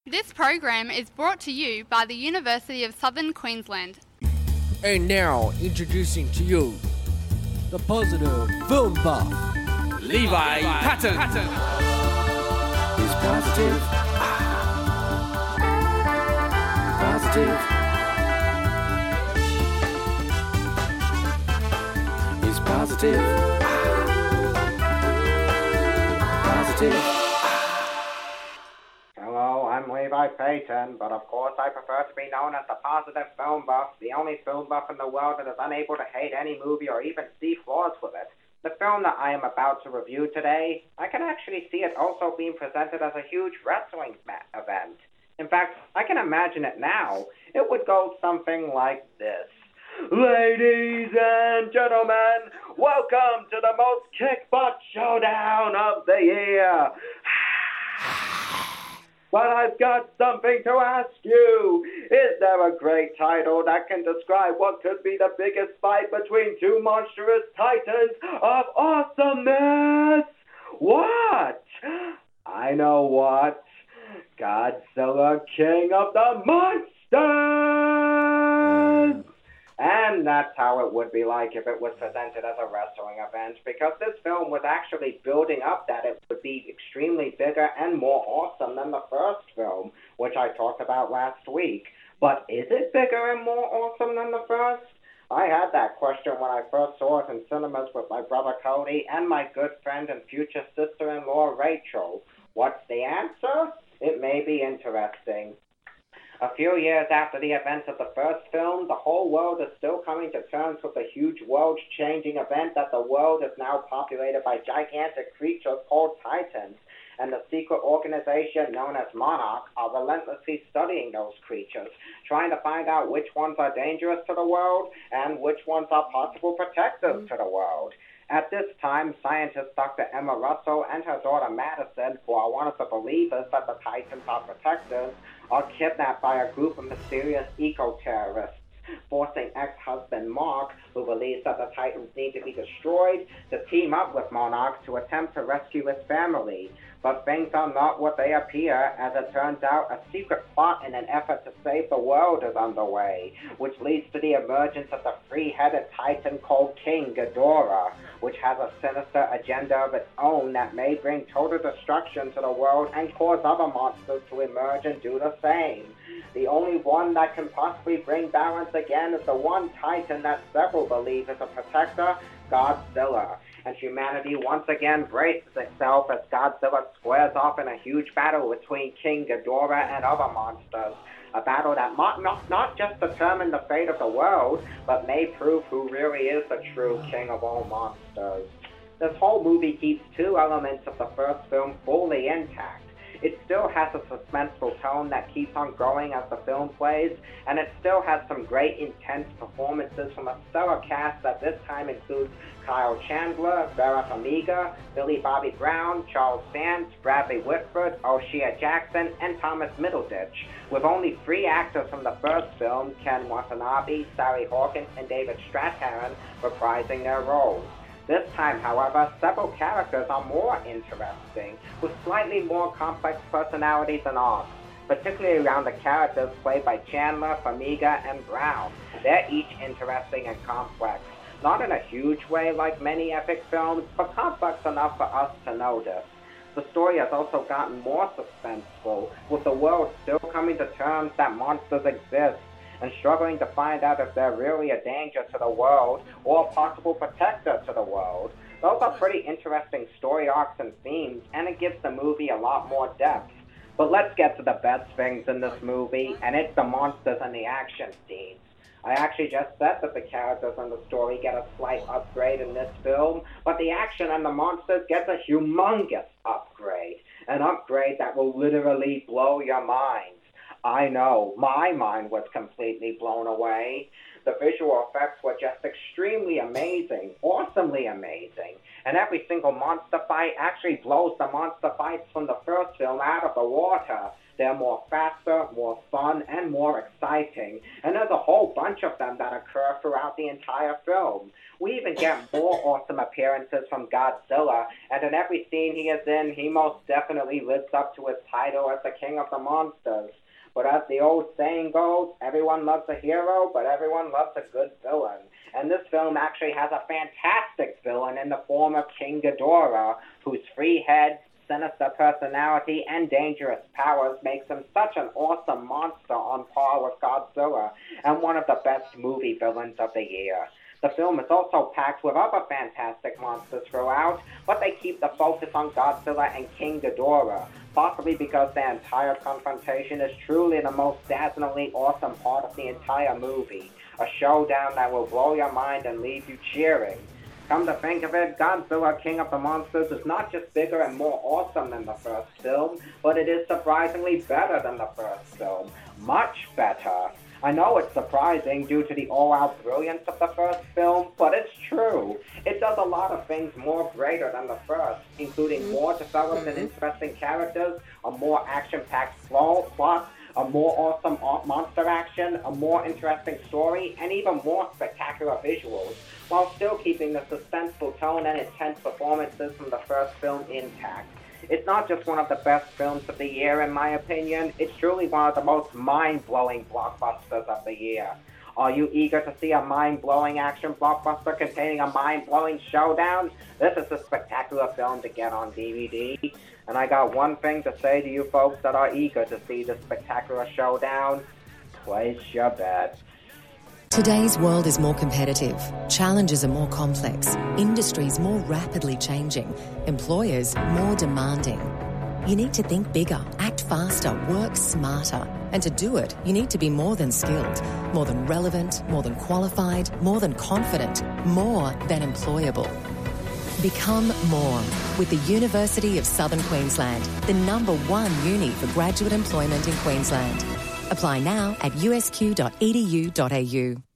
This program is brought to you by the University of Southern Queensland. And now, introducing to you, the positive film buff, Levi Patton. He's positive. Positive. He's positive. Positive. Hello, I'm Levi Payton, but of course I prefer to be known as the Positive Film Buff, the only film buff in the world that is unable to hate any movie or even see flaws with it. The film that I am about to review today, I can actually see it also being presented as a huge wrestling event. In fact, I can imagine it now. It would go something like this. Ladies and gentlemen, welcome to the most kick-butt showdown of the year. But I've got something to ask you. Is there a great title that can describe what could be the biggest fight between two monstrous titans of awesomeness? What? I know what. Godzilla, King of the Monsters! And that's how it would be like if it was presented as a wrestling event, because this film was actually building up that it would be extremely bigger and more awesome than the first film, which I talked about last week. But is it bigger and more awesome than the first? I had that question when I first saw it in cinemas with my brother Cody and my good friend and future sister-in-law Rachel. What's the answer? It may be interesting. A few years after the events of the first film, the whole world is still coming to terms with the huge world-changing event that the world is now populated by gigantic creatures called Titans, and the secret organization known as Monarch are relentlessly studying those creatures, trying to find out which ones are dangerous to the world and which ones are possible protectors to the world. At this time, scientist Dr. Emma Russell and her daughter Madison, who are one of the believers that the Titans are protectors, are kidnapped by a group of mysterious eco-terrorists, forcing ex-husband Mark, who believes that the Titans need to be destroyed, to team up with Monarch to attempt to rescue his family. But things are not what they appear, as it turns out a secret plot in an effort to save the world is underway, which leads to the emergence of the three-headed Titan called King Ghidorah, which has a sinister agenda of its own that may bring total destruction to the world and cause other monsters to emerge and do the same. The only one that can possibly bring balance again is the one Titan that several believe is a protector, Godzilla. And humanity once again braces itself as Godzilla squares off in a huge battle between King Ghidorah and other monsters. A battle that might not just determine the fate of the world, but may prove who really is the true king of all monsters. This whole movie keeps two elements of the first film fully intact. It still has a suspenseful tone that keeps on growing as the film plays, and it still has some great intense performances from a stellar cast that this time includes Kyle Chandler, Vera Farmiga, Billy Bobby Brown, Charles Dance, Bradley Whitford, O'Shea Jackson, and Thomas Middleditch, with only 3 actors from the first film, Ken Watanabe, Sally Hawkins, and David Strathairn, reprising their roles. This time, however, several characters are more interesting, with slightly more complex personalities than ours, particularly around the characters played by Chandler, Farmiga, and Brown. They're each interesting and complex, not in a huge way like many epic films, but complex enough for us to notice. The story has also gotten more suspenseful, with the world still coming to terms that monsters exist, and struggling to find out if they're really a danger to the world or a possible protector to the world. Those are pretty interesting story arcs and themes, and it gives the movie a lot more depth. But let's get to the best things in this movie, and it's the monsters and the action scenes. I actually just said that the characters and the story get a slight upgrade in this film, but the action and the monsters get a humongous upgrade. An upgrade that will literally blow your mind. I know, my mind was completely blown away. The visual effects were just extremely amazing, awesomely amazing, and every single monster fight actually blows the monster fights from the first film out of the water. They're more faster, more fun, and more exciting. And there's a whole bunch of them that occur throughout the entire film. We even get more awesome appearances from Godzilla, and in every scene he is in, he most definitely lives up to his title as the king of the monsters. But as the old saying goes, everyone loves a hero, but everyone loves a good villain. And this film actually has a fantastic villain in the form of King Ghidorah, whose free head, sinister personality, and dangerous powers makes him such an awesome monster on par with Godzilla, and one of the best movie villains of the year. The film is also packed with other fantastic monsters throughout, but they keep the focus on Godzilla and King Ghidorah, possibly because their entire confrontation is truly the most dazzlingly awesome part of the entire movie, a showdown that will blow your mind and leave you cheering. Come to think of it, Godzilla King of the Monsters is not just bigger and more awesome than the first film, but it is surprisingly better than the first film. Much better. I know it's surprising due to the all-out brilliance of the first film, but it's true. It does a lot of things more greater than the first, including more developed and interesting characters, a more action-packed plot, a more awesome monster action, a more interesting story, and even more spectacular visuals, while still keeping the suspenseful tone and intense performances from the first film intact. It's not just one of the best films of the year, in my opinion. It's truly one of the most mind-blowing blockbusters of the year. Are you eager to see a mind-blowing action blockbuster containing a mind-blowing showdown? This is a spectacular film to get on DVD. And I got one thing to say to you folks that are eager to see this spectacular showdown. Place your bet. Today's world is more competitive, challenges are more complex, industries more rapidly changing, employers more demanding. You need to think bigger, act faster, work smarter. And to do it, you need to be more than skilled, more than relevant, more than qualified, more than confident, more than employable. Become more with the University of Southern Queensland, the #1 uni for graduate employment in Queensland. Apply now at usq.edu.au.